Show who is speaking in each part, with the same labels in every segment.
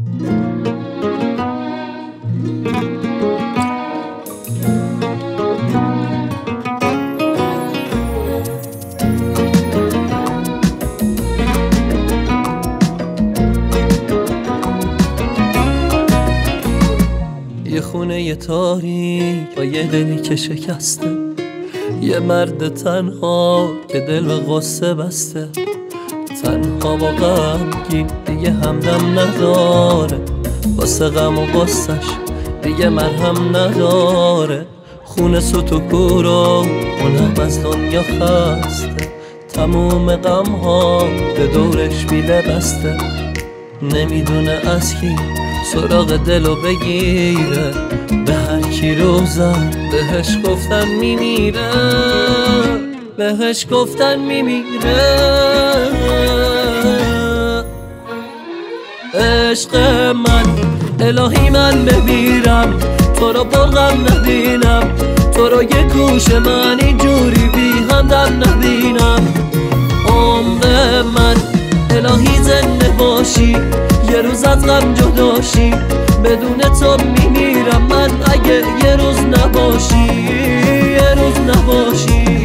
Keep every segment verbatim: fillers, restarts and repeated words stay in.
Speaker 1: یه خونه یه تاریک با یه دلی که شکسته، یه مرد تنها که دل به غصه بسته، تنها با غمگین دیگه همدم نداره، واسه غم و غصش دیگه مرهم نداره. خونه سوت و کورو اونم از دنیا خسته، تموم غم ها به دورش بیله بسته، نمیدونه از کی سراغ دلو بگیره، به هر کی رو زد بهش گفتن میمیره، بهش گفتن میمیره. عشق من الهی من بمیرم، تو رو برغم نبینم، تو رو یه گوش من اینجوری بی همدم نبینم. عمر من الهی زنده باشی، یه روز از غم جداشی، بدون تو میمیرم من اگه یه روز نباشی، یه روز نباشی.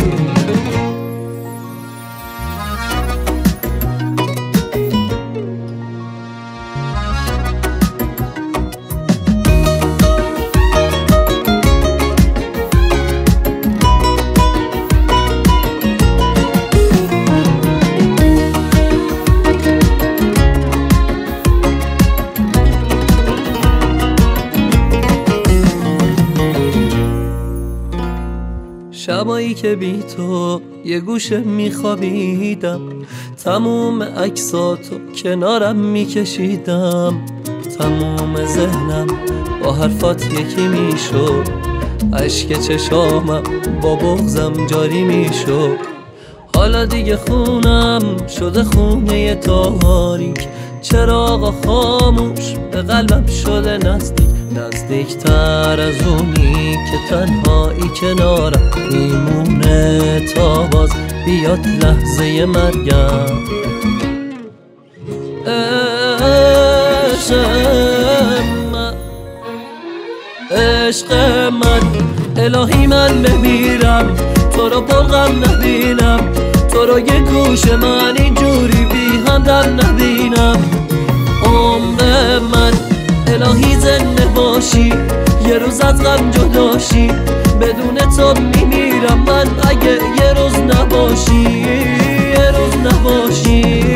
Speaker 1: شبایی که بی تو یه گوشه میخوابیدم، تموم عکساتو کنارم میکشیدم، تموم ذهنم با حرفات یکی میشد، اشک چشامم با بغضم جاری میشد. حالا دیگه خونم شده خونه تاریک، چراغ خاموش به قلبم شده نزدیک، نزدیک تر از اونی که تنهایی کنارم میمونه تا باز بیاد لحظه مرگم. عشق من عشق من الهی من بمیرم، تو رو برغم نبینم، تو رو یه گوش من اینجوری بی همدم نبینم. عمر من الهی زنده باشی، یه روز از غم جداشی، بدون تو میمیرم من اگه یه روز نباشی، یه روز نباشی.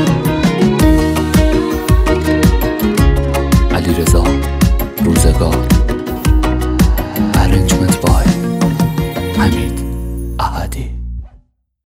Speaker 2: علیرضا روزگار.